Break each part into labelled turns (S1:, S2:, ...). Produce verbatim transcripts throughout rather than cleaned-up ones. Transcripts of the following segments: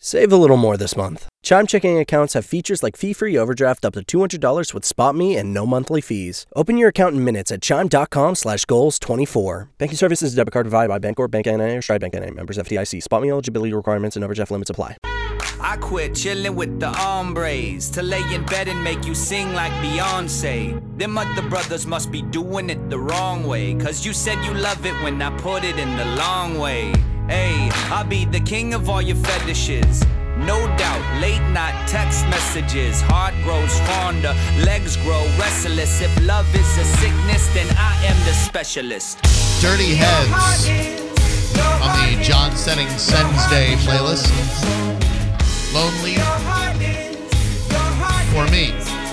S1: Save a little more this month. Chime checking accounts have features like fee-free overdraft up to two hundred dollars with SpotMe and no monthly fees. Open your account in minutes at chime.com slash goals 24. Banking services is a debit card provided by Bancorp, Bank N A, or Stride Bank N A. Members F D I C. SpotMe eligibility requirements and overdraft limits apply.
S2: I quit chillin' with the hombres to lay in bed and make you sing like Beyonce. Them other brothers must be doing it the wrong way, cause you said you love it when I put it in the long way. Hey, I'll be the king of all your fetishes. No doubt, late night text messages. Heart grows fonder, legs grow restless. If love is a sickness, then I am the specialist.
S3: Dirty Heads on the John Senning Sens Day playlist. Lonely for me.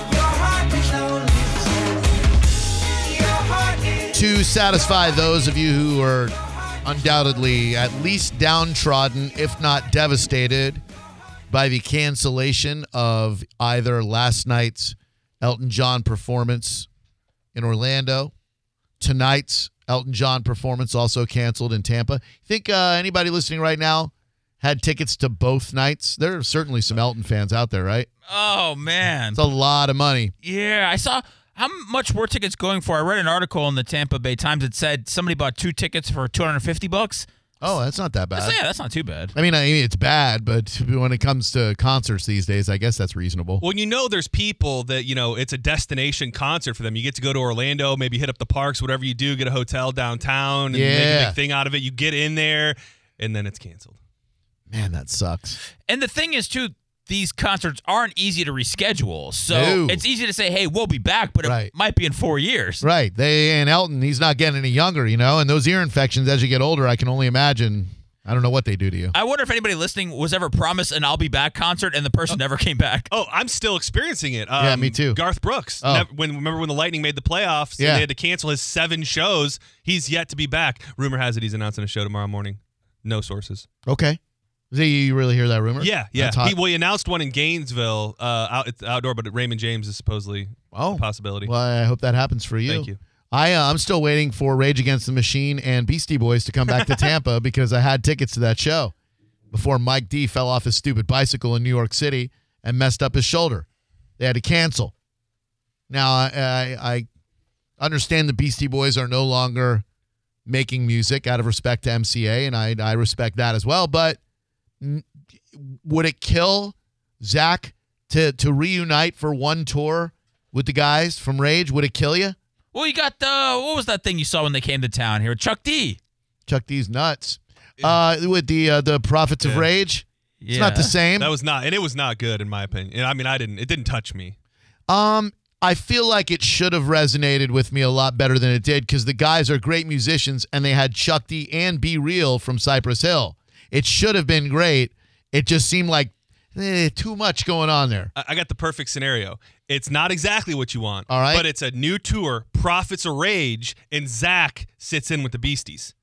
S3: To satisfy those of you who are undoubtedly at least downtrodden, if not devastated, by the cancellation of either last night's Elton John performance in Orlando, tonight's Elton John performance also canceled in Tampa. Think uh, anybody listening right now had tickets to both nights? There are certainly some Elton fans out there, right?
S4: Oh, man.
S3: It's a lot of money.
S4: Yeah, I saw how much were tickets going for. I read an article in the Tampa Bay Times that said somebody bought two tickets for two hundred fifty bucks.
S3: Oh, that's not that bad.
S4: So, yeah, that's not too bad.
S3: I mean, I mean, it's bad, but when it comes to concerts these days, I guess that's reasonable.
S5: Well, you know, there's people that, you know, it's a destination concert for them. You get to go to Orlando, maybe hit up the parks, whatever you do, get a hotel downtown and
S3: yeah.
S5: make a big thing out of it. You get in there, and then it's canceled.
S3: Man, that sucks.
S4: And the thing is, too, these concerts aren't easy to reschedule. So
S3: no.
S4: It's easy to say, hey, we'll be back, but
S3: right.
S4: it might be in four years.
S3: Right. They and Elton, he's not getting any younger, you know, and those ear infections as you get older, I can only imagine. I don't know what they do to you.
S4: I wonder if anybody listening was ever promised an I'll Be Back concert and the person oh. never came back.
S5: Oh, I'm still experiencing it. Um,
S3: yeah, me too.
S5: Garth Brooks.
S3: Oh.
S5: Never, when Remember when the Lightning made the playoffs
S3: yeah.
S5: and they had to cancel his seven shows? He's yet to be back. Rumor has it he's announcing a show tomorrow morning. No sources.
S3: Okay. Do you really hear that rumor?
S5: Yeah, yeah. He, well, he announced one in Gainesville. Uh, out, it's outdoor, but Raymond James is supposedly
S3: oh.
S5: a possibility.
S3: Well, I hope that happens for you.
S5: Thank you.
S3: I, uh, I'm still waiting for Rage Against the Machine and Beastie Boys to come back to Tampa because I had tickets to that show before Mike D fell off his stupid bicycle in New York City and messed up his shoulder. They had to cancel. Now, I, I, I understand the Beastie Boys are no longer making music out of respect to M C A, and I, I respect that as well, but n- would it kill Zach to, to reunite for one tour with the guys from Rage? Would it kill you?
S4: Well, you got the, what was that thing you saw when they came to town here? Chuck D.
S3: Chuck D's nuts. Uh, with the uh, the Prophets
S5: yeah.
S3: of Rage. It's
S4: yeah.
S3: not the same.
S5: That was not, and it was not good in my opinion. I mean, I didn't, it didn't touch me.
S3: Um, I feel like it should have resonated with me a lot better than it did because the guys are great musicians and they had Chuck D and Be Real from Cypress Hill. It should have been great. It just seemed like eh, too much going on there.
S5: I got the perfect scenario. It's not exactly what you want.
S3: All right.
S5: But it's a new tour, Prophets of Rage, and Zach sits in with the Beasties.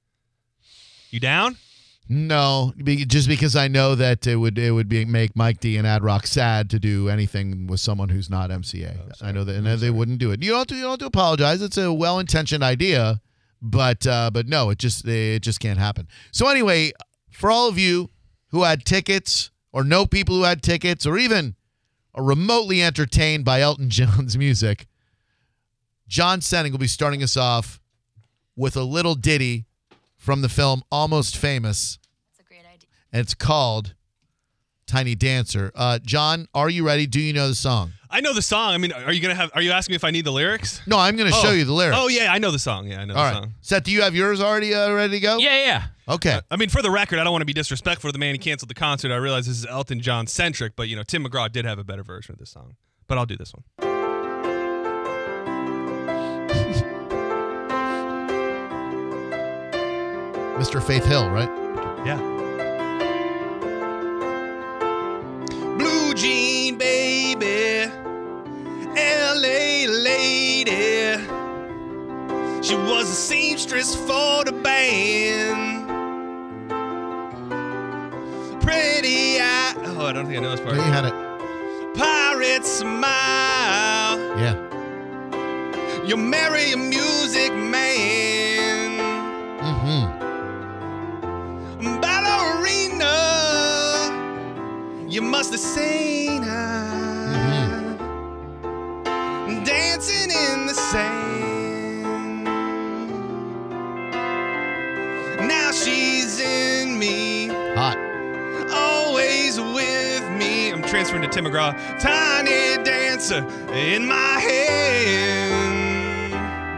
S5: You down?
S3: No, be, just because I know that it would it would be make Mike D and Ad Rock sad to do anything with someone who's not M C A. Oh, I know that, and they sorry. wouldn't do it. You don't have to, you don't have to apologize. It's a well-intentioned idea, but uh, but no, it just it just can't happen. So anyway, for all of you who had tickets or know people who had tickets or even are remotely entertained by Elton John's music, John Senning will be starting us off with a little ditty from the film Almost Famous.
S6: That's a great idea.
S3: And it's called Tiny Dancer. Uh, John, are you ready? Do you know the song?
S5: I know the song. I mean, are you gonna have? Are you asking me if I need the lyrics?
S3: No, I'm going to
S5: oh.
S3: show you the lyrics.
S5: Oh yeah, I know the song. Yeah, I know
S3: All
S5: the
S3: right.
S5: song.
S3: Seth, do you have yours already uh, ready to go?
S4: Yeah, yeah.
S3: Okay.
S5: Uh, I mean, for the record, I don't want to be disrespectful to the man who canceled the concert. I realize this is Elton John centric, but you know, Tim McGraw did have a better version of this song. But I'll do this one.
S3: Mister Faith Hill, right?
S5: Yeah. Blue jean baby, L A lady. She was a seamstress for the band. Pretty eye. Oh, I don't think I know this part.
S3: Yeah, you had it.
S5: Pirate smile.
S3: Yeah.
S5: You marry a music man.
S3: Mm-hmm.
S5: Ballerina. You must have seen her
S3: Mm-hmm.
S5: dancing in the sand. Now she's in me,
S3: Hot.
S5: always with me. I'm transferring to Tim McGraw. Tiny dancer in my hand.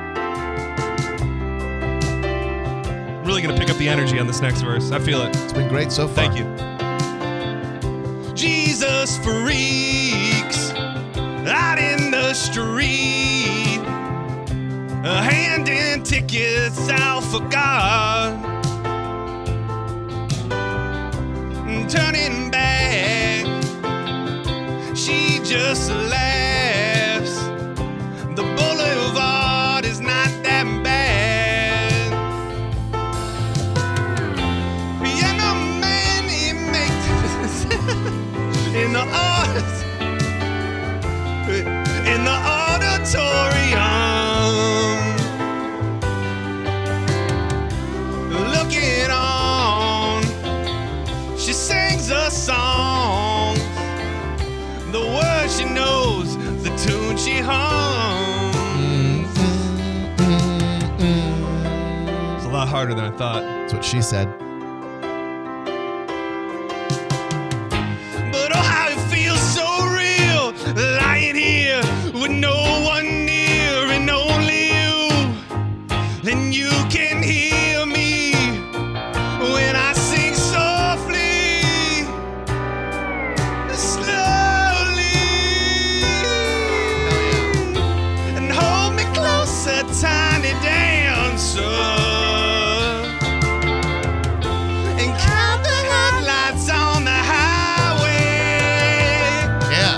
S5: Really gonna pick up the energy on this next verse. I feel it.
S3: It's been great so far.
S5: Thank you. Jesus freaks out in the street, handing tickets out for God, turning back, she just laughs. The boulevard is not that bad. Piano man, he makes in the art, in the auditorium, looking on. She sings a song, the words she knows, the tune she hums. It's a lot harder than I thought.
S3: That's what she said.
S5: But oh, how it feels so real, lying here with no one near and only you. And you can hear me when I sing softly, slowly, and hold me closer, tiny dancer. And count the headlights on the highway.
S3: Yeah.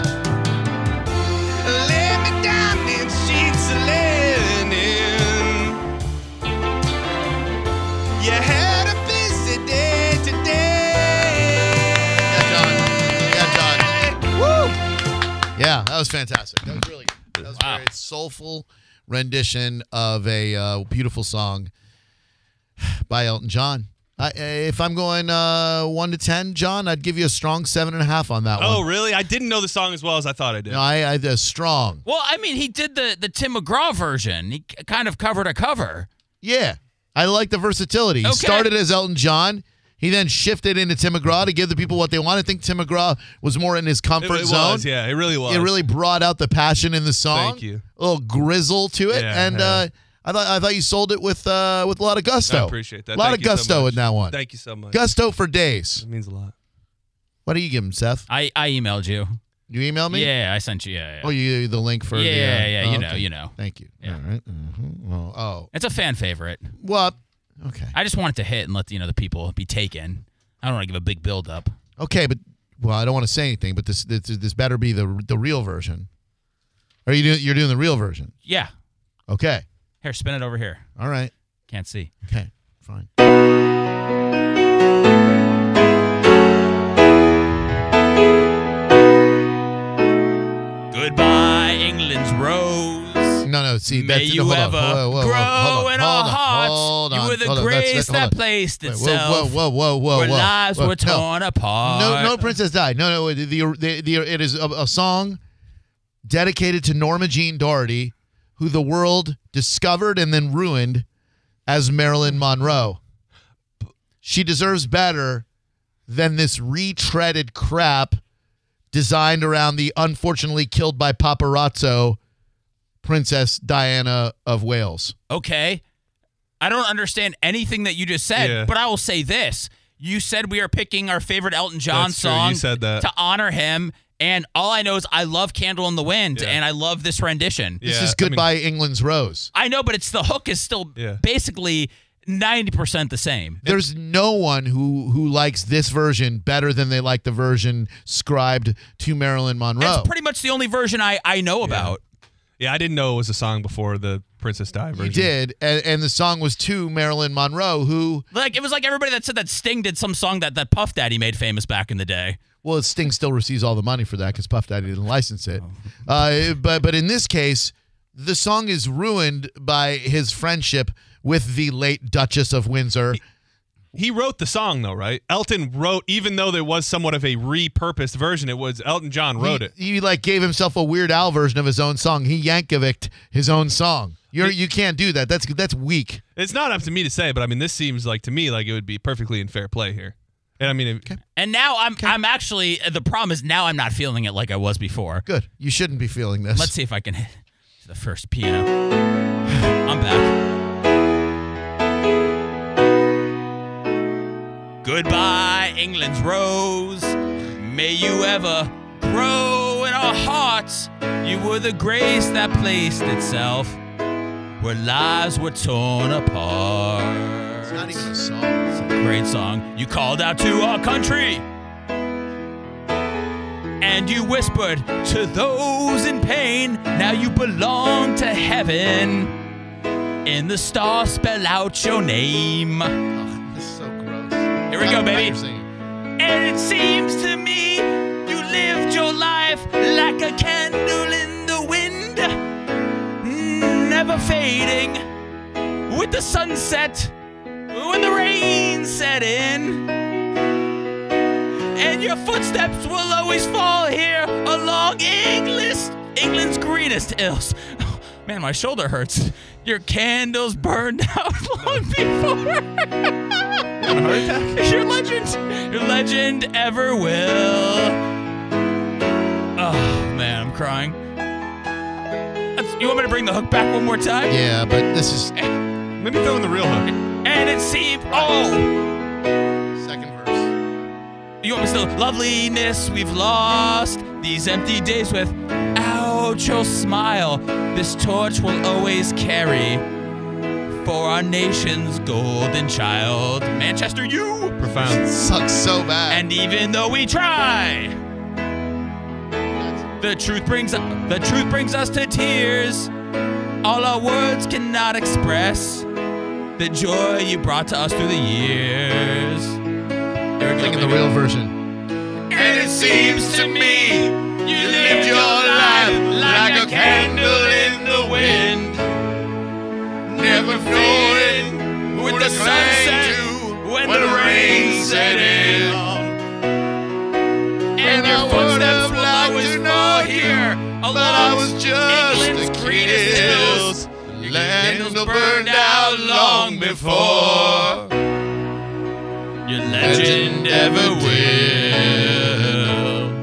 S5: Lay me down in sheets of linen. You had a busy day today.
S3: Yeah, John. Woo! Yeah, that was fantastic. That was really good. That was a
S4: Wow.
S3: very soulful rendition of a uh, beautiful song by Elton John. I, if I'm going uh, one to ten, John, I'd give you a strong seven and a half on that
S5: Oh,
S3: one.
S5: really? I didn't know the song as well as I thought I did.
S3: No, I, I a strong.
S4: Well, I mean, he did the the Tim McGraw version. He k- kind of covered a cover.
S3: Yeah, I like the versatility. He
S4: Okay.
S3: started as Elton John. He then shifted into Tim McGraw to give the people what they want. I think Tim McGraw was more in his
S5: it,
S3: comfort
S5: it
S3: zone.
S5: was, yeah, it really was.
S3: It really brought out the passion in the song.
S5: Thank you.
S3: A little grizzle to it,
S5: Yeah,
S3: and
S5: yeah.
S3: uh, I thought I thought you sold it with uh, with a lot of gusto.
S5: I appreciate that.
S3: A lot
S5: Thank
S3: of
S5: you so
S3: gusto
S5: much.
S3: in that one.
S5: Thank you so much.
S3: Gusto for days.
S5: It means a lot.
S3: What do you give him, Seth?
S4: I, I emailed you.
S3: You email me?
S4: Yeah, I sent you. Yeah, yeah.
S3: Oh, you the link for
S4: yeah,
S3: the. Uh,
S4: yeah,
S3: oh,
S4: you know,
S3: okay.
S4: you know.
S3: Thank you.
S4: Yeah.
S3: All right. Mhm. Oh, oh,
S4: It's a fan favorite.
S3: well, okay,
S4: I just want it to hit and let you know the people be taken. I don't want to give a big build up.
S3: okay, but well, I don't want to say anything, but this this, this better be the the real version. Are you doing? You're doing the real version?
S4: Yeah.
S3: Okay.
S4: Here, spin it over here.
S3: All right.
S4: Can't see.
S3: Okay. Fine.
S4: Goodbye, England's rose.
S3: No, no. See,
S4: May
S3: that's
S4: you
S3: no, hold on.
S4: ever
S3: Whoa, whoa, whoa,
S4: grow
S3: hold on,
S4: in
S3: hold
S4: our
S3: on,
S4: hearts.
S3: hold
S4: You
S3: on,
S4: were the
S3: hold on, that's-
S4: grace
S3: hold
S4: that
S3: on.
S4: placed
S3: Wait,
S4: itself
S3: Whoa, whoa, whoa, whoa,
S4: where
S3: whoa.
S4: lives
S3: whoa,
S4: were
S3: no.
S4: torn apart.
S3: No, no princess died. No, no. The, the, the, it is a, a song dedicated to Norma Jean Doherty, who the world discovered and then ruined as Marilyn Monroe. She deserves better than this retreaded crap designed around the unfortunately killed by paparazzo Princess Diana of Wales.
S4: Okay. I don't understand anything that you just said,
S5: Yeah.
S4: but I will say this. You said we are picking our favorite Elton John
S5: That's true.
S4: song
S5: You said that.
S4: to honor him, and all I know is I love Candle in the Wind,
S5: Yeah.
S4: and I love this rendition.
S3: This
S5: Yeah,
S3: is
S5: I mean-
S3: Goodbye England's Rose.
S4: I know, but it's the hook is still
S5: Yeah.
S4: basically ninety percent the same.
S3: There's no one who who likes this version better than they like the version scribed to Marilyn Monroe.
S4: That's pretty much the only version I, I know about.
S5: Yeah, I didn't know it was a song before the Princess Di version.
S3: You did, and, and the song was to Marilyn Monroe, who,
S4: Like it was like everybody that said that Sting did some song that, that Puff Daddy made famous back in the day.
S3: well, Sting still receives all the money for that because Puff Daddy didn't license it. Uh, but but in this case, the song is ruined by his friendship with the late Duchess of Windsor.
S5: He wrote the song, though, right? Elton wrote, even though there was somewhat of a repurposed version, it was Elton John wrote
S3: he,
S5: it.
S3: He like gave himself a Weird Al version of his own song. He Yankovic his own song. You're you can't do that. That's that's weak.
S5: It's not up to me to say, but I mean, this seems like to me like it would be perfectly in fair play here. And I mean, it, okay.
S4: And now I'm I'm actually the problem is now I'm not feeling it like I was before.
S3: Good. You shouldn't be feeling this.
S4: Let's see if I can hit the first piano. I'm back. Goodbye, England's rose. May you ever grow in our hearts. You were the grace that placed itself where lives were torn apart.
S3: It's not even a song.
S4: It's a great song. You called out to our country, and you whispered to those in pain. Now you belong to heaven. In the stars, spell out your name.
S3: Oh, this is so gross.
S4: Here we go, baby.
S3: Singing.
S4: And it seems to me you lived your life like a candle in the wind, never fading with the sunset when the rain set in. And your footsteps will always fall here along England's, England's greenest hills. Oh, man, my shoulder hurts. Your candles burned out long before.
S5: a heart attack?
S4: Your legend, your legend ever will. Oh man, I'm crying. Let's, you want me to bring the hook back one more time?
S3: Yeah, but this is
S5: Maybe throw in the real hook.
S4: And it seemed, oh,
S3: second verse.
S4: you want me to still, loveliness we've lost, these empty days without your smile. This torch will always carry for our nation's golden child. Manchester, you.
S5: Profound.
S3: Sucks so bad.
S4: And even though we try, the truth brings the truth brings us to tears. All our words cannot express the joy you brought to us through the years. Here we go,
S3: Thinking the
S4: baby.
S3: real version.
S4: And it seems to me you lived your life like a candle in the wind, never fading with the sunset when the rain set in. And your footsteps will always fall here along England's greenest hills. Your candles burned out long before your legend ever will.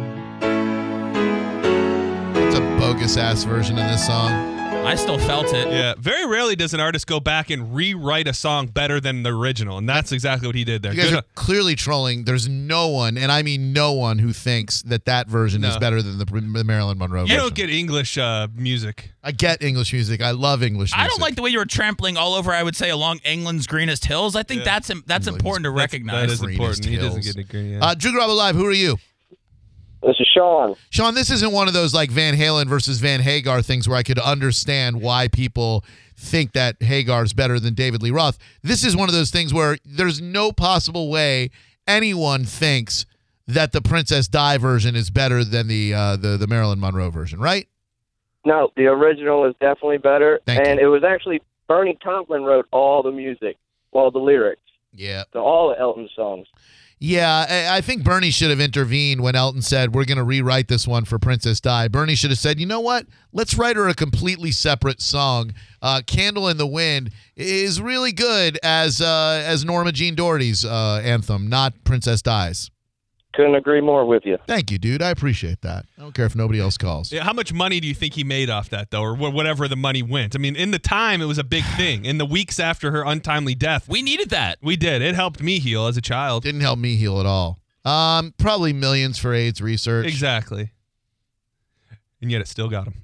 S3: It's a bogus ass version of this song.
S4: I still felt it.
S5: Yeah, very rarely does an artist go back and rewrite a song better than the original, and that's exactly what he did there.
S3: You guys
S5: Good-
S3: are clearly trolling. There's no one, and I mean no one, who thinks that that version is
S5: No.
S3: better than the, the Marilyn Monroe
S5: you
S3: version.
S5: don't get English uh, music.
S3: I get English music. I love English music.
S4: I don't like the way you were trampling all over, I would say, along England's greenest hills. I think
S5: Yeah.
S4: that's that's
S3: England's-
S4: important to
S5: That's-
S4: recognize.
S5: That is
S3: Greenest
S5: important. He doesn't
S3: hills.
S5: get a green. Yeah.
S3: Uh, Drew Garabo Live, who are you?
S6: This is Sean.
S3: Sean, this isn't one of those like Van Halen versus Van Hagar things where I could understand why people think that Hagar's better than David Lee Roth. This is one of those things where there's no possible way anyone thinks that the Princess Di version is better than the uh, the the Marilyn Monroe version, right?
S6: No, the original is definitely better.
S3: Thank
S6: and
S3: you.
S6: it was actually Bernie Taupin wrote all the music, all the lyrics
S3: Yeah.
S6: to all the Elton songs.
S3: Yeah, I I think Bernie should have intervened when Elton said, we're going to rewrite this one for Princess Di. Bernie should have said, you know what? Let's write her a completely separate song. Uh, Candle in the Wind is really good as uh, as Norma Jean Doherty's uh, anthem, not Princess Di's.
S6: Couldn't agree more with you.
S3: Thank you, dude. I appreciate that. I don't care if nobody else calls.
S5: Yeah, how much money do you think he made off that, though, or wh- whatever the money went? I mean, in the time, it was a big thing. In the weeks after her untimely death,
S4: We needed that.
S5: we did. It helped me heal as a child.
S3: Didn't help me heal at all. Um, probably millions for AIDS research.
S5: Exactly. And yet it still got him.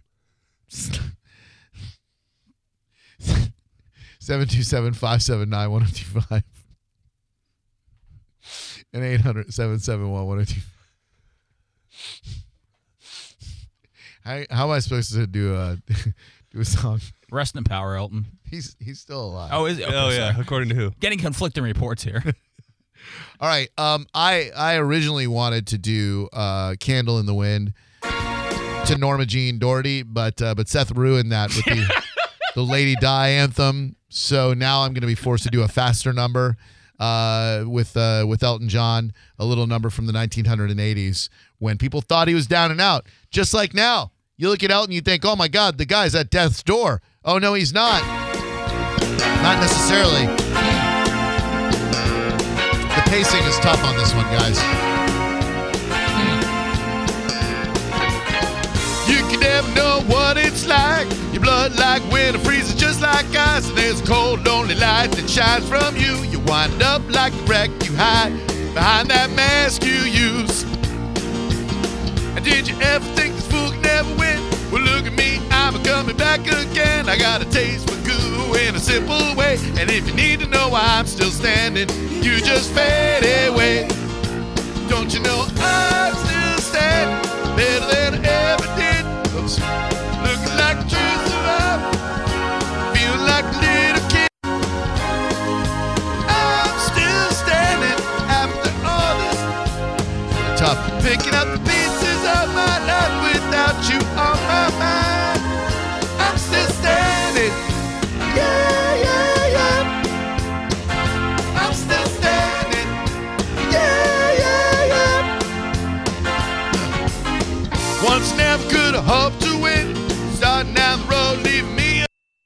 S3: seven two seven, five seven nine, one oh two five. And eight hundred, seven seven one, one oh two five. How, how am I supposed to do a do a song?
S4: Rest in power, Elton.
S3: He's he's still alive.
S4: Oh, is it? Okay,
S5: oh, yeah.
S4: sorry.
S5: According to who?
S4: Getting conflicting reports here.
S3: All right. Um, I I originally wanted to do uh, "Candle in the Wind" to Norma Jean Doherty, but uh, but Seth ruined that with the the Lady Di anthem. So now I'm going to be forced to do a faster number. uh, with uh, with Elton John, a little number from the nineteen eighties when people thought he was down and out. Just like now, you look at Elton, you think, oh my God, the guy's at death's door. Oh no, he's not. Not necessarily. The pacing is tough on this one, guys. You can never know what it's like. Your blood like winter freezes just like ice. And there's a cold, lonely light that shines from you. You wind up like a wreck. You hide behind that mask you use. And did you ever think this fool could never win? Well, look at me, I'm coming back again. I got a taste for goo in a simple way. And if you need to know why I'm still standing, you just fade away. Don't you know I'm still standing better than I ever did? Oops. Looking like a true survivor, feeling like a little kid. I'm still standing after all this. Tough picking up the pieces of my life without you on my mind. I'm still standing. Yeah, yeah, yeah. I'm still standing. Yeah, yeah, yeah. Once never could have hoped to win. Starting down the road, leaving me.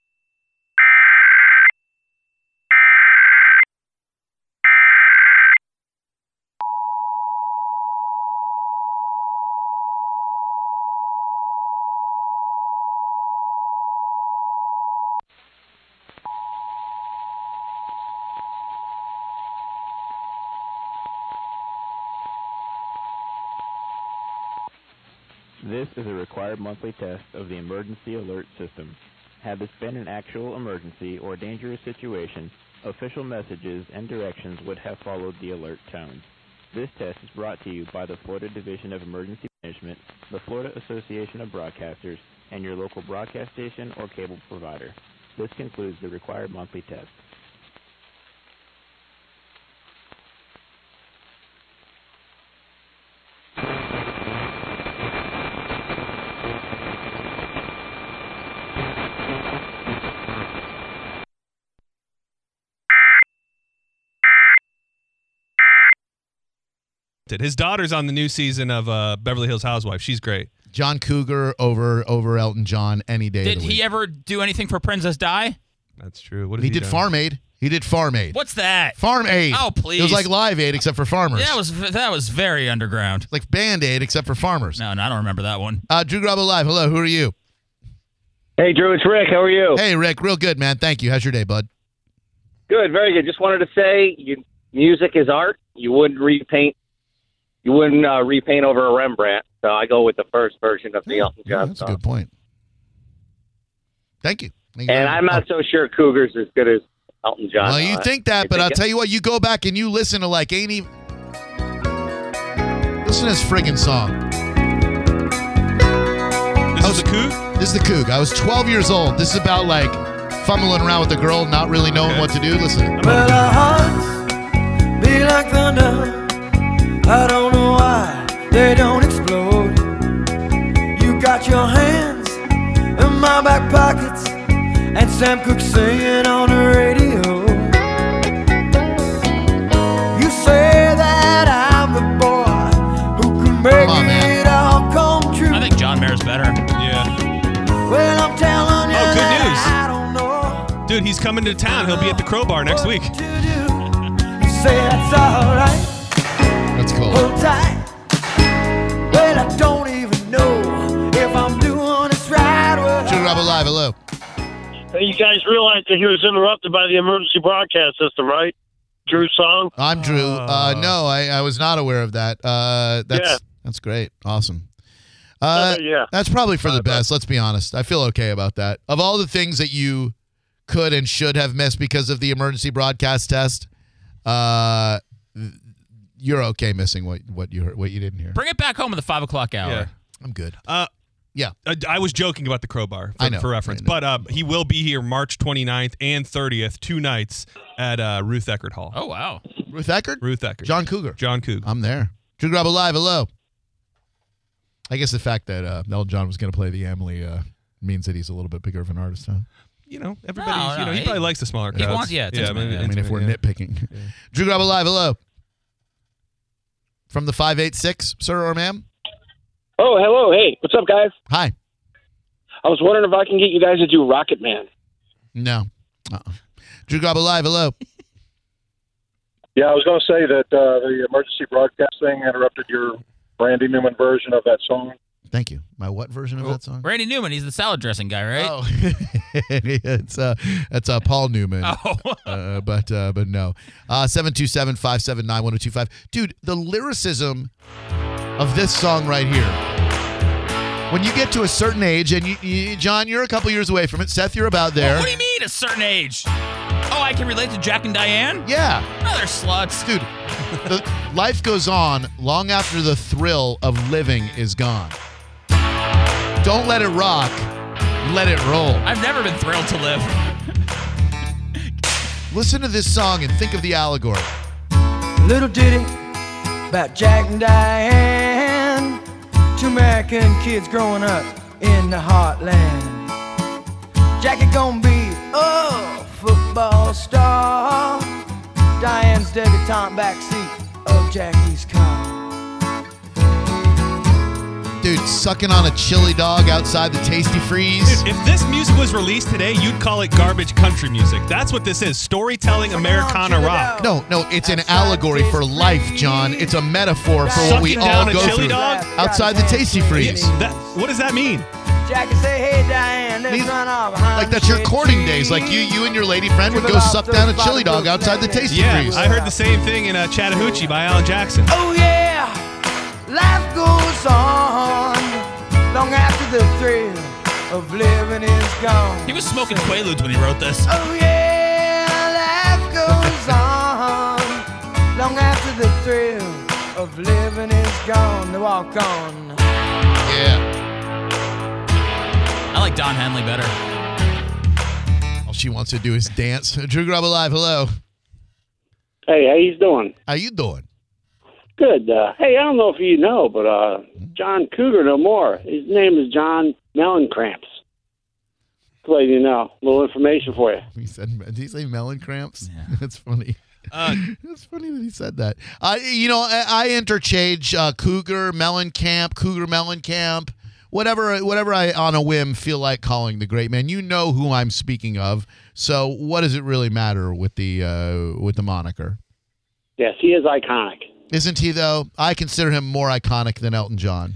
S7: This is a required monthly test of the emergency alert system. Had this been an actual emergency or dangerous situation, official messages and directions would have followed the alert tones. This test is brought to you by the Florida Division of Emergency Management, the Florida Association of Broadcasters, and your local broadcast station or cable provider. This concludes the required monthly test.
S8: His daughter's on the new season of uh, Beverly Hills Housewives. She's great.
S3: John Cougar over over Elton John any day.
S4: Did
S3: of the
S4: he
S3: week.
S4: ever do anything for Princess Di?
S8: That's true. What has
S3: He,
S8: he
S3: did
S8: done?
S3: Farm Aid. He did Farm Aid.
S4: What's that?
S3: Farm Aid.
S4: Oh, please.
S3: It was like Live Aid except for farmers.
S4: That was that was very underground.
S3: Like Band Aid except for farmers.
S4: No, no, I don't remember that one.
S3: Uh, Drew Grabo Live. Hello, who are you?
S6: Hey, Drew, it's Rick. How are you?
S3: Hey, Rick. Real good, man. Thank you. How's your day, bud?
S6: Good, very good. Just wanted to say, you, music is art. You wouldn't repaint. You wouldn't uh, repaint over a Rembrandt. So I go with the first version of the
S3: Yeah,
S6: Elton
S3: yeah,
S6: John
S3: that's
S6: song.
S3: a good point. Thank you. Thank you
S6: And
S3: very
S6: I'm
S3: much.
S6: not so sure Cougar's as good as Elton John.
S3: Well, you
S6: Uh,
S3: think that,
S6: I
S3: but I'll
S6: think
S3: tell you what. You go back and you listen to like ain't even. Listen to this friggin' song.
S8: This
S3: I
S8: is
S3: was-
S8: the Coug?
S3: This is the Coug. I was twelve years old. This is about like fumbling around with a girl, not really knowing
S8: Okay.
S3: what to do. Listen.
S9: Well, our hearts beat like thunder. I don't know why they don't explode. You got your hands in my back pockets, and Sam Cooke singing on the radio. You say that I'm the boy who can make
S3: Come on, man.
S9: it all come true.
S4: I think John Mayer's better.
S8: Yeah.
S9: Well, I'm telling you
S8: Oh, good
S9: that
S8: news.
S9: I don't know
S8: Dude, he's coming to town. He'll be at the Crowbar next week.
S9: what to do. You say that's all right.
S3: That's cool.
S9: Hold tight. Well, I don't even know if I'm doing this right. Well,
S3: Drew Grabo Live. Hello.
S10: Hey, you guys realize that he was interrupted by the emergency broadcast system, right? Drew's song.
S3: I'm Drew. Uh,
S8: Oh.
S3: no, I, I was not aware of that. Uh, that's
S10: Yeah.
S3: that's great. Awesome. Uh,
S10: Uh, yeah.
S3: That's probably for the
S10: Sorry, bud.
S3: best. Let's be honest. I feel okay about that. Of all the things that you could and should have missed because of the emergency broadcast test, uh, you're okay missing what, what you heard, what you didn't hear.
S4: Bring it back home at the five o'clock hour.
S8: Yeah.
S3: I'm good.
S8: Uh,
S3: Yeah.
S8: I, I was joking about the Crowbar for,
S3: I know.
S8: for reference,
S3: I know.
S8: but uh, he will be here March twenty-ninth and thirtieth, two nights at uh, Ruth Eckerd Hall.
S4: Oh wow.
S3: Ruth Eckerd?
S8: Ruth Eckerd.
S3: John Cougar.
S8: John Coug.
S3: I'm there. Drew Grabo Live. Hello. I guess the fact that uh, Elton John was going to play the Emily uh, means that he's a little bit bigger of an artist, huh?
S8: you know, everybody,
S4: No,
S8: you
S4: no,
S8: know, he,
S4: he-
S8: probably likes the smaller
S4: he
S8: crowds.
S4: wants- yeah, it's
S8: yeah.
S4: intimate, yeah.
S3: I mean, if we're
S8: yeah.
S3: nitpicking. Drew Garabo Live, hello. From the five eight six, sir or ma'am?
S11: Oh, hello. Hey, what's up, guys?
S3: Hi.
S11: I was wondering if I can get you guys to do Rocket Man.
S3: No. Uh-uh. Drew Garabo Live, hello.
S12: Yeah, I was going to say that uh, the emergency broadcasting interrupted your Randy Newman version of that song.
S3: Thank you. My what version of that song?
S4: Randy Newman, he's the salad dressing guy, right?
S3: Oh, it's uh, it's uh, Paul Newman.
S4: Oh.
S3: uh, but uh, but no. Uh, seven two seven, five seven nine, one oh two five. Dude, the lyricism of this song right here. When you get to a certain age, and you, you, John, you're a couple years away from it. Seth, you're about there.
S4: What do you mean, a certain age? Oh, I can relate to Jack and Diane?
S3: Yeah.
S4: Oh, they're sluts.
S3: Dude, the, life goes on long after the thrill of living is gone. Don't let it rock. Let it roll.
S4: I've never been thrilled to live.
S3: Listen to this song and think of the allegory.
S9: Little ditty about Jack and Diane, two American kids growing up in the heartland. Jackie gonna be a football star, Diane's debutante backseat of Jackie's car.
S3: Dude, sucking on a chili dog outside the Tasty Freeze.
S8: Dude, if this music was released today, you'd call it garbage country music. That's what this is. Storytelling Americana rock.
S3: No, no, it's an allegory for life, John. It's a metaphor for what we
S8: Sucking
S3: all
S8: down a
S3: go
S8: chili
S3: through.
S8: dog?
S3: Outside the Tasty Freeze.
S8: That, what does that mean?
S9: Jackie say, hey Diane, let's run off behind
S3: Like that's your courting days. Like you you and your lady friend would go suck down a chili dog outside the Tasty
S8: Yeah,
S3: Freeze.
S8: I heard the same thing in uh, Chattahoochee by Alan Jackson.
S9: Oh yeah, life goes on long after the thrill of living is gone.
S4: He was smoking Quaaludes when he wrote this.
S9: Oh yeah, life goes on long after the thrill of living is gone. To walk on.
S3: Yeah.
S4: I like Don Henley better.
S3: All she wants to do is dance. Drew Garabo Live, hello.
S11: Hey, how you doing?
S3: How you doing?
S11: Good. Uh, hey, I don't know if you know, but uh, John Cougar no more. His name is John Mellencramps. Just letting you know. A little information for you.
S3: He said, did he say melon cramps? Yeah. That's funny. Uh, That's funny that he said that. Uh, you know, I, I interchange uh, Cougar, Mellencamp, Cougar, Mellencamp, whatever, whatever I on a whim feel like calling the great man. You know who I'm speaking of. So, what does it really matter with the uh, with the moniker?
S11: Yes, he is iconic.
S3: Isn't he though? I consider him more iconic than Elton John.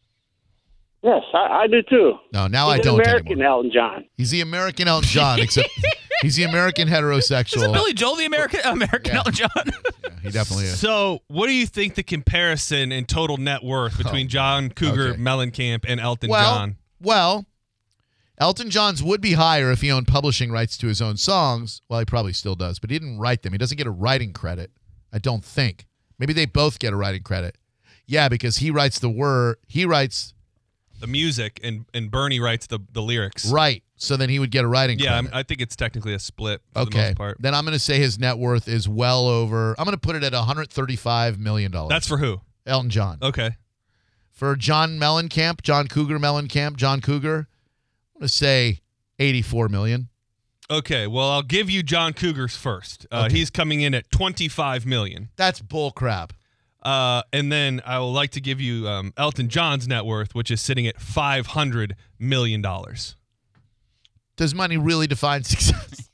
S11: Yes, I, I do too.
S3: No, now
S11: He's
S3: I
S11: an
S3: don't
S11: American
S3: anymore.
S11: Elton John.
S3: He's the American Elton John, except he's the American heterosexual.
S4: Isn't Billy Joel the American American
S3: Yeah.
S4: Elton John?
S3: Yeah, he definitely is.
S8: So, what do you think the comparison in total net worth between John Cougar
S3: okay.
S8: Mellencamp and Elton
S3: well,
S8: John?
S3: Well, Elton John's would be higher if he owned publishing rights to his own songs. Well, he probably still does, but he didn't write them. He doesn't get a writing credit, I don't think. Maybe they both get a writing credit. Yeah, because he writes the word. He writes
S8: The music, and, and Bernie writes the, the lyrics.
S3: right. So then he would get a writing
S8: Yeah,
S3: credit.
S8: I'm, I think it's technically a split for the
S3: Okay.
S8: most part.
S3: Then I'm going to say his net worth is well over. I'm going to put it at one hundred thirty-five million dollars.
S8: That's for who?
S3: Elton John.
S8: Okay.
S3: For John Mellencamp, John Cougar Mellencamp, John Cougar, I'm going to say eighty-four million dollars.
S8: Okay, well, I'll give you John Cougar's first. Uh,
S3: Okay.
S8: He's coming in at twenty-five million dollars.
S3: That's bull crap.
S8: Uh, and then I would like to give you um, Elton John's net worth, which is sitting at five hundred million dollars.
S3: Does money really define success?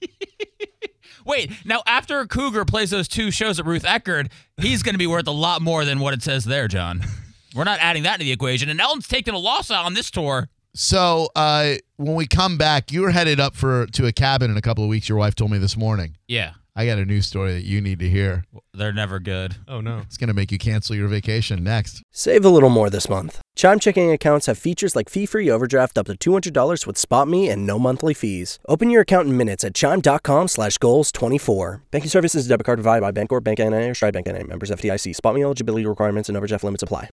S4: Wait, now after Cougar plays those two shows at Ruth Eckerd, he's going to be worth a lot more than what it says there, John. We're not adding that into the equation. And Elton's taking a loss out on this tour.
S3: So uh, when we come back, you're headed up for to a cabin in a couple of weeks. Your wife told me this morning.
S4: Yeah.
S3: I got a news story that you need to hear.
S4: They're never good.
S8: Oh, no.
S3: It's going to make you cancel your vacation next.
S1: Save a little more this month. Chime checking accounts have features like fee-free overdraft up to two hundred dollars with SpotMe and no monthly fees. Open your account in minutes at chime.com slash goals 24. Banking services, debit card provided by Bancorp, Bank N A, or Stride Bank N A. Members F D I C. SpotMe eligibility requirements and overdraft limits apply.